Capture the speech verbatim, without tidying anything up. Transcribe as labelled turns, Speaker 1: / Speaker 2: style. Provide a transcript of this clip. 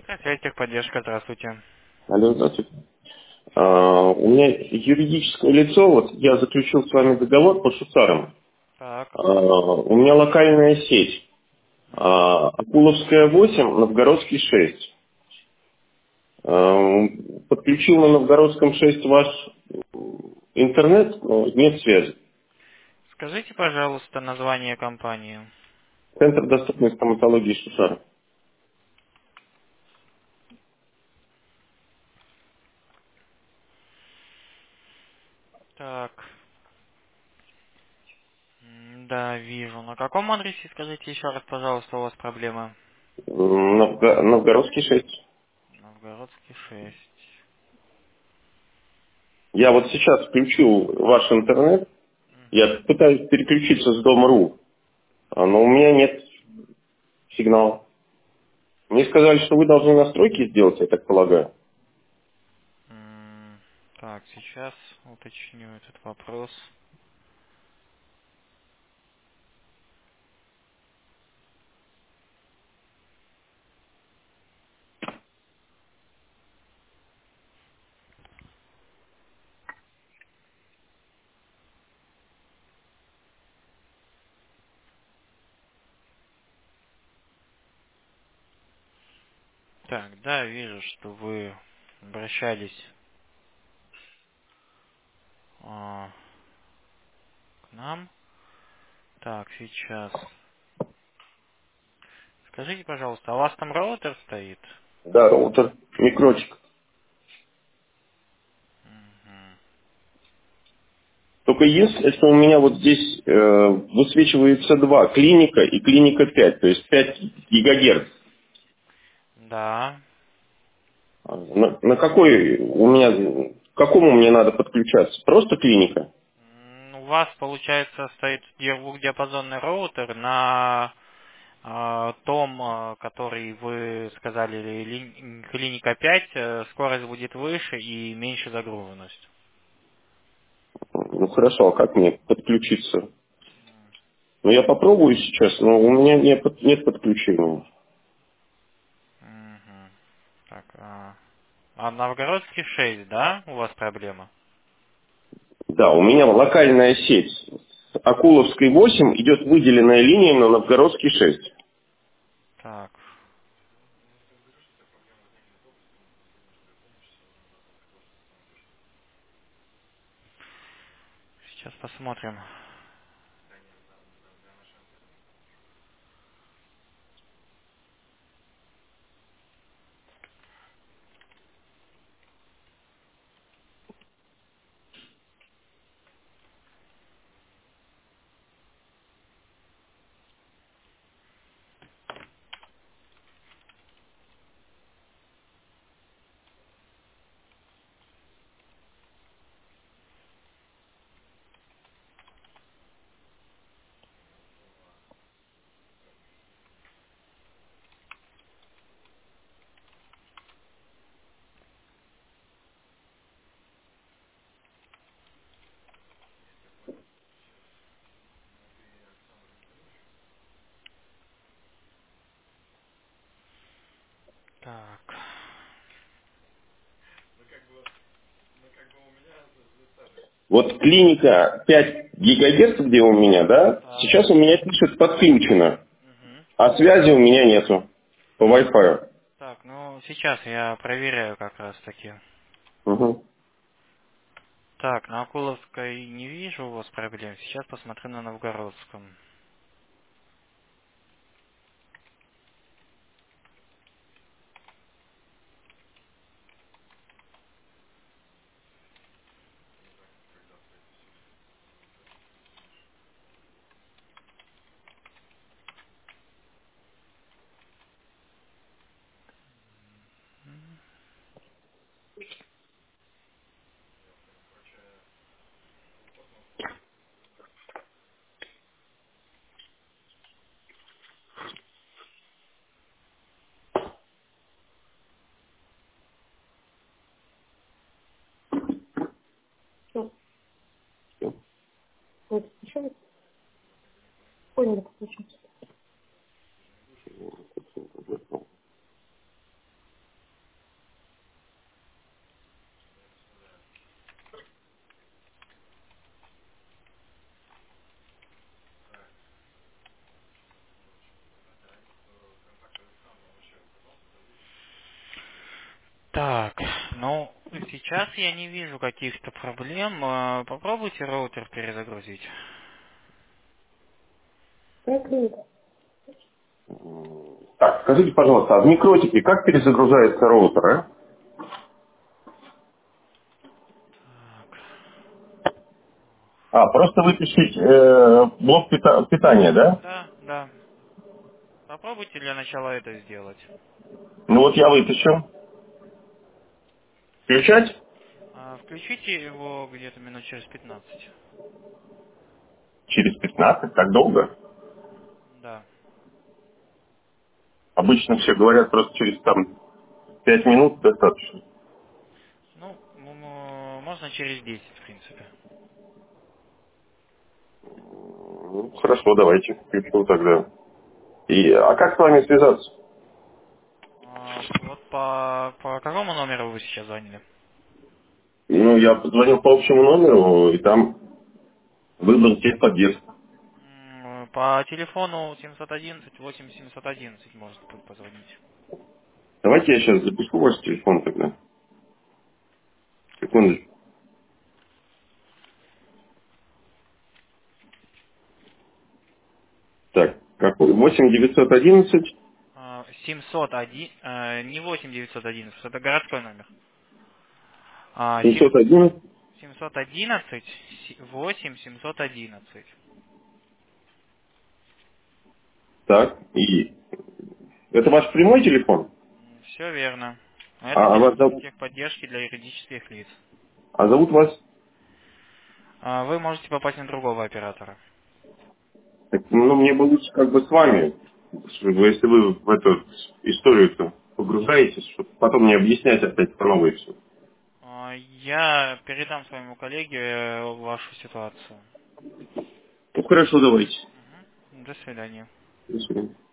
Speaker 1: Связь техподдержка, здравствуйте.
Speaker 2: Алло, здравствуйте. А, у меня юридическое лицо, вот я заключил с вами договор по шуцарам.
Speaker 1: Так.
Speaker 2: А, у меня локальная сеть.
Speaker 1: Мгм.
Speaker 2: А, Акуловская восемь, Новгородский шесть. А, подключил на Новгородском шесть ваш интернет, но нет связи.
Speaker 1: Скажите, пожалуйста, название компании.
Speaker 2: Центр доступной стоматологии шуцаров.
Speaker 1: Так. М, Да, вижу. На каком адресе, скажите еще раз, пожалуйста, у вас проблемы?
Speaker 2: Новго- Новгородский шесть.
Speaker 1: Новгородский шесть.
Speaker 2: Я вот сейчас включил ваш интернет,
Speaker 1: Мгм.
Speaker 2: я пытаюсь переключиться с дома.ру, а, но у меня нет сигнала. Мне сказали, что вы должны настройки сделать, я так полагаю.
Speaker 1: М, Так, сейчас уточню этот вопрос. Так, да, вижу, что вы обращались а, к нам. Так, сейчас. Скажите, пожалуйста, а у вас там роутер стоит?
Speaker 2: Да, роутер, микрочек.
Speaker 1: Мгм.
Speaker 2: Только единственное, что у меня вот здесь э, высвечивается два, клиника и клиника пять, то есть пять гигагерц.
Speaker 1: Да.
Speaker 2: А На, на какой у меня, к какому мне надо подключаться? Просто клиника?
Speaker 1: М, У вас, получается, стоит двухдиапазонный роутер на а, том, а, который вы сказали, ли- клиника пять, э, скорость будет выше и меньше загруженность.
Speaker 2: Ну хорошо, а как мне подключиться? Ну я попробую сейчас, но у меня нет, под- нет подключения.
Speaker 1: Мгм. Так, а, а Новгородский шесть, да, у вас проблема?
Speaker 2: Да, у меня локальная сеть. С Акуловской восемь идет выделенная линия на Новгородский шесть.
Speaker 1: Так, сейчас посмотрим. Так,
Speaker 2: Вот клиника пять гигагерц, где у меня, да,
Speaker 1: так.
Speaker 2: сейчас у меня пишет подключено,
Speaker 1: Мгм.
Speaker 2: а связи у меня нету по Wi-Fi.
Speaker 1: Так, ну сейчас я проверяю как раз таки.
Speaker 2: Угу.
Speaker 1: Так, на Акуловской не вижу у вас проблем. Сейчас посмотрю на Новгородском. Так, ну, сейчас я не вижу каких-то проблем. Э, Попробуйте роутер перезагрузить.
Speaker 2: Так, скажите, пожалуйста, а в микротике как перезагружается роутер, а?
Speaker 1: Так,
Speaker 2: А, просто выпишите э, блок пита- питания, да?
Speaker 1: да, да. Попробуйте для начала это сделать.
Speaker 2: Ну вот я вытащил. Включать?
Speaker 1: А, Включите его где-то минут через пятнадцать.
Speaker 2: Через пятнадцать, так долго?
Speaker 1: Да.
Speaker 2: Обычно все говорят просто через там пять минут достаточно.
Speaker 1: Ну, м, м, можно через десять, в принципе.
Speaker 2: Ну, хорошо, давайте включу тогда. И, а как с вами связаться?
Speaker 1: А, Вот по, по какому номеру вы сейчас звонили?
Speaker 2: Ну, я позвонил по общему номеру, и там выбрал техподдержку.
Speaker 1: М, По телефону семьсот одиннадцать восемь семьсот одиннадцать может п- позвонить.
Speaker 2: Давайте я сейчас запишу ваш телефон тогда. Секундочку. Так, какой? восемь девятьсот одиннадцать
Speaker 1: А, семьсот один, э, не восемь девятьсот одиннадцать, это городской номер. А, семь-
Speaker 2: семьсот одиннадцать.
Speaker 1: семьсот одиннадцать восемь семьсот одиннадцать.
Speaker 2: Так, и это ваш прямой телефон?
Speaker 1: Все верно. Это
Speaker 2: А, а вас
Speaker 1: телефон
Speaker 2: зовут,
Speaker 1: техподдержки для юридических лиц.
Speaker 2: а зовут вас?
Speaker 1: А, Вы можете попасть на другого оператора.
Speaker 2: Так, ну, мне бы лучше как бы с вами, чтобы если вы в эту историю-то погружаетесь, чтобы потом не объяснять опять по новой все.
Speaker 1: А, Я передам своему коллеге э, вашу ситуацию.
Speaker 2: Ну, хорошо, давайте.
Speaker 1: Мгм. До свидания.
Speaker 2: До свидания.